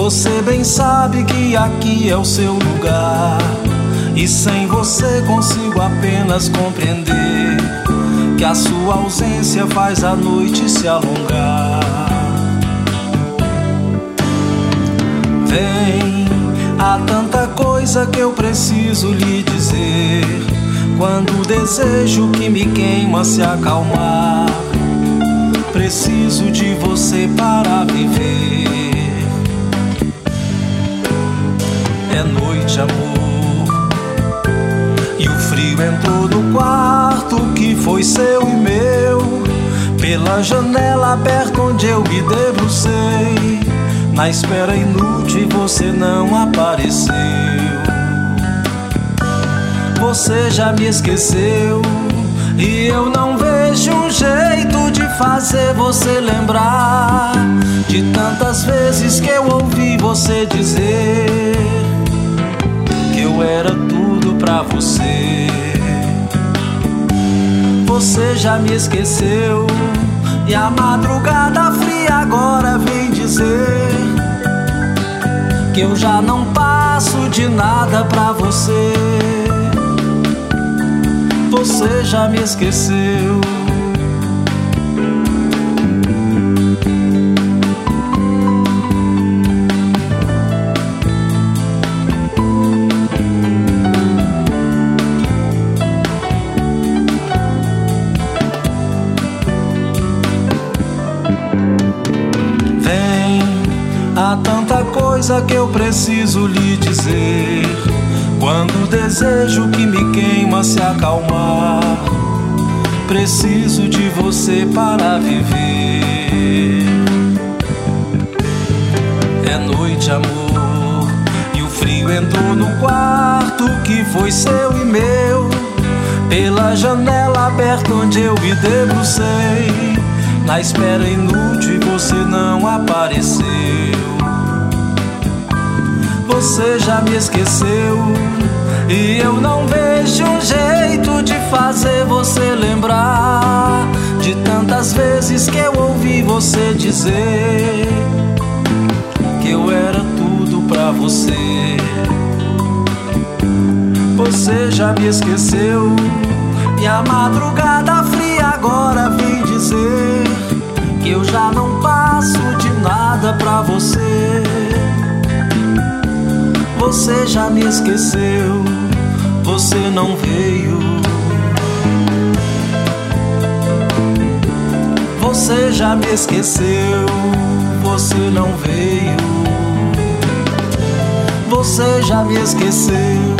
Você bem sabe que aqui é o seu lugar, e sem você consigo apenas compreender que a sua ausência faz a noite se alongar. Vem, há tanta coisa que eu preciso lhe dizer, quando o desejo que me queima se acalmar. Preciso de você para viver. É noite, amor, e o frio entrou no quarto que foi seu e meu. Pela janela aberta onde eu me debrucei, na espera inútil você não apareceu. Você já me esqueceu e eu não vejo um jeito de fazer você lembrar de tantas vezes que eu ouvi você dizer que eu era tudo pra você. Você já me esqueceu e a madrugada fria agora vem dizer que eu já não passo de nada pra você. Você já me esqueceu. Vem, há tanta coisa que eu preciso lhe dizer, quando o desejo que me queima se acalmar. Preciso de você para viver. É noite, amor, e o frio entrou no quarto que foi seu e meu. Pela janela aberta onde eu me debrucei, na espera inútil você não apareceu. Você já me esqueceu e eu não vejo um jeito de fazer você lembrar de tantas vezes que eu ouvi você dizer que eu era tudo pra você. Você já me esqueceu e a madrugada fria agora vem dizer que eu já não passo de nada pra você. Você já me esqueceu, você não veio. Você já me esqueceu, você não veio. Você já me esqueceu.